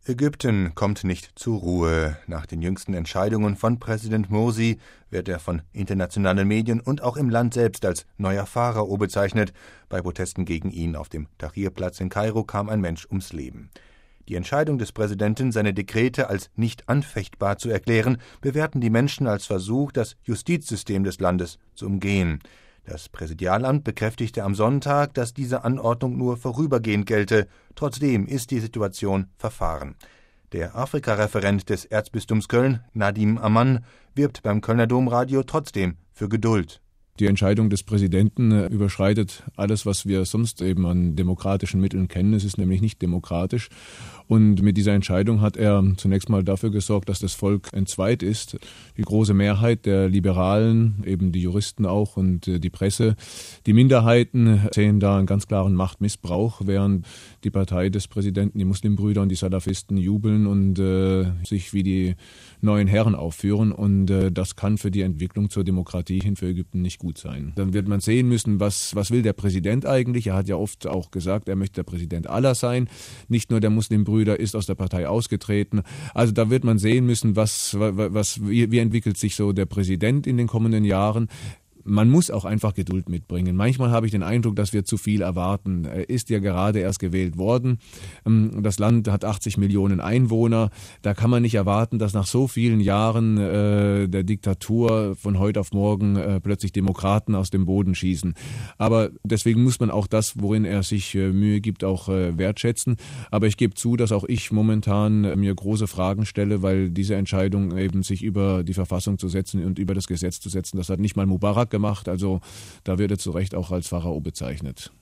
Ägypten kommt nicht zur Ruhe. Nach den jüngsten Entscheidungen von Präsident Morsi wird er von internationalen Medien und auch im Land selbst als neuer Pharao bezeichnet. Bei Protesten gegen ihn auf dem Tahrirplatz in Kairo kam ein Mensch ums Leben. Die Entscheidung des Präsidenten, seine Dekrete als nicht anfechtbar zu erklären, bewerten die Menschen als Versuch, das Justizsystem des Landes zu umgehen. Das Präsidialamt bekräftigte am Sonntag, dass diese Anordnung nur vorübergehend gelte. Trotzdem ist die Situation verfahren. Der Afrika-Referent des Erzbistums Köln, Nadim Ammann, wirbt beim Kölner Domradio trotzdem für Geduld. Die Entscheidung des Präsidenten überschreitet alles, was wir sonst eben an demokratischen Mitteln kennen. Es ist nämlich nicht demokratisch. Und mit dieser Entscheidung hat er zunächst mal dafür gesorgt, dass das Volk entzweit ist. Die große Mehrheit der Liberalen, eben die Juristen auch und die Presse, die Minderheiten sehen da einen ganz klaren Machtmissbrauch, während die Partei des Präsidenten, die Muslimbrüder und die Salafisten jubeln und sich wie die neuen Herren aufführen. Und das kann für die Entwicklung zur Demokratie hin für Ägypten nicht gut sein. Dann wird man sehen müssen, was will der Präsident eigentlich? Er hat ja oft auch gesagt, er möchte der Präsident aller sein. Nicht nur der Muslimbrüder ist aus der Partei ausgetreten. Also da wird man sehen müssen, wie entwickelt sich so der Präsident in den kommenden Jahren. Man muss auch einfach Geduld mitbringen. Manchmal habe ich den Eindruck, dass wir zu viel erwarten. Er ist ja gerade erst gewählt worden. Das Land hat 80 Millionen Einwohner. Da kann man nicht erwarten, dass nach so vielen Jahren der Diktatur von heute auf morgen plötzlich Demokraten aus dem Boden schießen. Aber deswegen muss man auch das, worin er sich Mühe gibt, auch wertschätzen. Aber ich gebe zu, dass auch ich momentan mir große Fragen stelle, weil diese Entscheidung eben sich über die Verfassung zu setzen und über das Gesetz zu setzen, das hat nicht mal Mubarak gemacht, also da wird er zu Recht auch als Pharao bezeichnet.